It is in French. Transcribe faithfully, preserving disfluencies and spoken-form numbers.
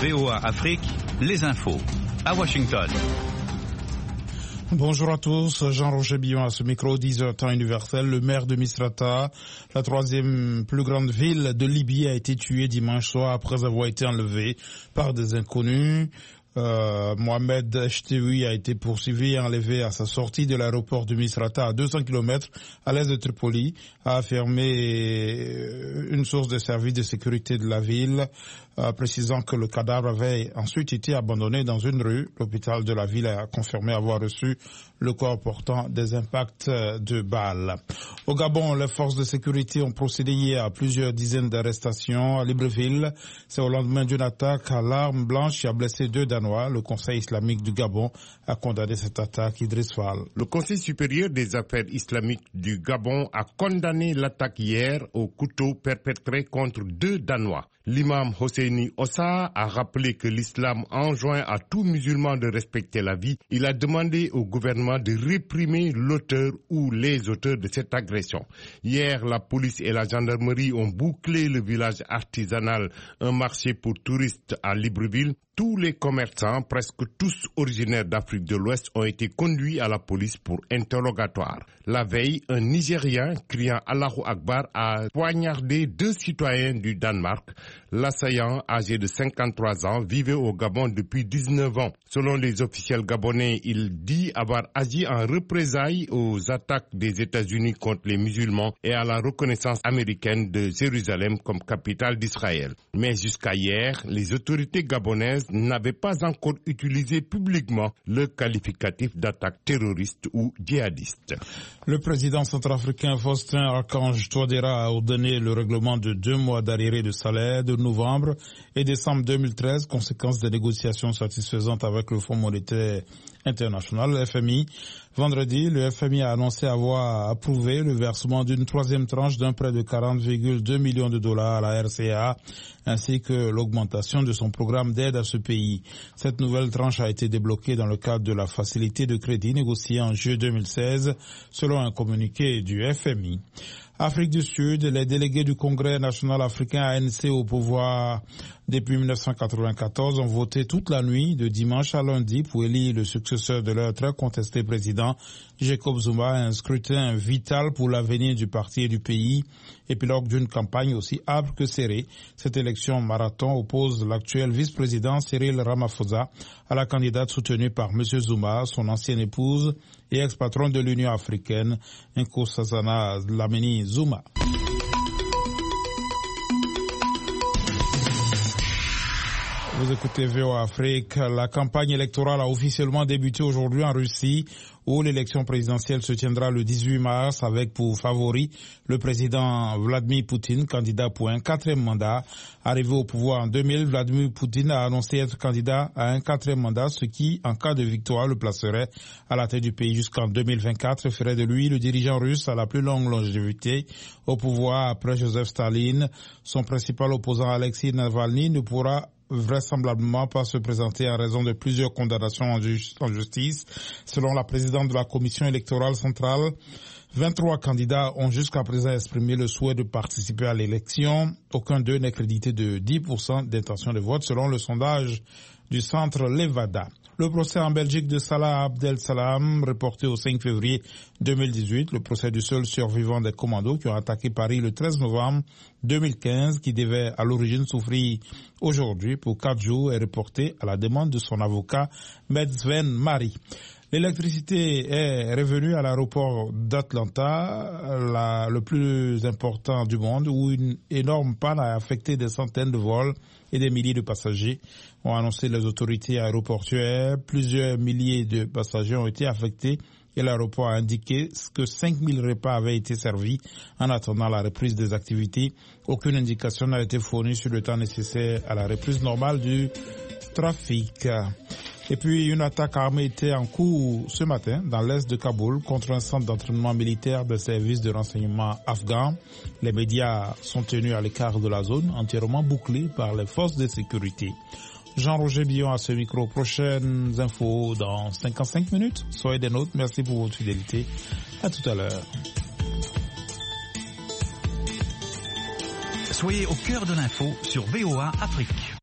V O A Afrique, les infos. À Washington. Bonjour à tous, Jean-Roger Billon à ce micro, dix heures temps universel. Le maire de Misrata, la troisième plus grande ville de Libye, a été tué dimanche soir après avoir été enlevé par des inconnus. Euh, Mohamed Chtioui a été poursuivi et enlevé à sa sortie de l'aéroport de Misrata à deux cents kilomètres à l'est de Tripoli, a affirmé une source de service de sécurité de la ville, euh, précisant que le cadavre avait ensuite été abandonné dans une rue. L'hôpital de la ville a confirmé avoir reçu le corps portant des impacts de balles. Au Gabon, les forces de sécurité ont procédé hier à plusieurs dizaines d'arrestations à Libreville. C'est au lendemain d'une attaque à l'arme blanche qui a blessé deux Danois. Le Conseil islamique du Gabon a condamné cette attaque. Idriss Fall. Le Conseil supérieur des affaires islamiques du Gabon a condamné l'attaque hier au couteau perpétrée contre deux Danois. L'imam Hosseini Ossa a rappelé que l'islam enjoint à tout musulman de respecter la vie. Il a demandé au gouvernement de réprimer l'auteur ou les auteurs de cette agression. Hier, la police et la gendarmerie ont bouclé le village artisanal, un marché pour touristes à Libreville. Tous les commerçants, presque tous originaires d'Afrique de l'Ouest, ont été conduits à la police pour interrogatoire. La veille, un Nigérien criant Allahu Akbar a poignardé deux citoyens du Danemark. L'assaillant, âgé de cinquante-trois ans, vivait au Gabon depuis dix-neuf ans. Selon les officiels gabonais, il dit avoir agi en représailles aux attaques des États-Unis contre les musulmans et à la reconnaissance américaine de Jérusalem comme capitale d'Israël. Mais jusqu'à hier, les autorités gabonaises n'avaient pas encore utilisé publiquement le qualificatif d'attaque terroriste ou djihadiste. Le président centrafricain Faustin Archange Touadéra a ordonné le règlement de deux mois d'arriérés de salaire de novembre et décembre deux mille treize, conséquence des négociations satisfaisantes avec le Fonds monétaire international, le F M I. Vendredi, le F M I a annoncé avoir approuvé le versement d'une troisième tranche d'un prêt de quarante virgule deux millions de dollars à la R C A, ainsi que l'augmentation de son programme d'aide à ce pays. Cette nouvelle tranche a été débloquée dans le cadre de la facilité de crédit négociée en juillet deux mille seize, selon un communiqué du F M I. Afrique du Sud, les délégués du Congrès national africain A N C au pouvoir depuis mille neuf cent quatre-vingt-quatorze ont voté toute la nuit de dimanche à lundi pour élire le successeur de leur très contesté président Jacob Zuma, un scrutin vital pour l'avenir du parti et du pays, épilogue d'une campagne aussi âpre que serrée. Cette élection marathon oppose l'actuel vice-président Cyril Ramaphosa à la candidate soutenue par M. Zuma, son ancienne épouse et ex-patron de l'Union africaine, Nkosazana Dlamini Zuma. Vous écoutez V O A Afrique. La campagne électorale a officiellement débuté aujourd'hui en Russie, où l'élection présidentielle se tiendra le dix-huit mars avec pour favori le président Vladimir Poutine, candidat pour un quatrième mandat. Arrivé au pouvoir en deux mille, Vladimir Poutine a annoncé être candidat à un quatrième mandat, ce qui, en cas de victoire, le placerait à la tête du pays jusqu'en deux mille vingt-quatre, ferait de lui le dirigeant russe à la plus longue longévité au pouvoir après Joseph Staline. Son principal opposant Alexei Navalny ne pourra vraisemblablement pas se présenter en raison de plusieurs condamnations en, ju- en justice. Selon la présidente de la commission électorale centrale, vingt-trois candidats ont jusqu'à présent exprimé le souhait de participer à l'élection. Aucun d'eux n'est crédité de dix pour cent d'intention de vote selon le sondage du centre Levada. Le procès en Belgique de Salah Abdel Salam, reporté au cinq février deux mille dix-huit, le procès du seul survivant des commandos qui ont attaqué Paris le treize novembre deux mille quinze, qui devait à l'origine souffrir aujourd'hui pour quatre jours, est reporté à la demande de son avocat, Maître Sven Mari. L'électricité est revenue à l'aéroport d'Atlanta, la, le plus important du monde, où une énorme panne a affecté des centaines de vols et des milliers de passagers, ont annoncé les autorités aéroportuaires. Plusieurs milliers de passagers ont été affectés et l'aéroport a indiqué que cinq mille repas avaient été servis en attendant la reprise des activités. Aucune indication n'a été fournie sur le temps nécessaire à la reprise normale du trafic. Et puis, une attaque armée était en cours ce matin dans l'est de Kaboul contre un centre d'entraînement militaire de services de renseignement afghans. Les médias sont tenus à l'écart de la zone, entièrement bouclée par les forces de sécurité. Jean-Roger Billon à ce micro. Prochaines infos dans cinquante-cinq minutes. Soyez des nôtres. Merci pour votre fidélité. À tout à l'heure. Soyez au cœur de l'info sur V O A Afrique.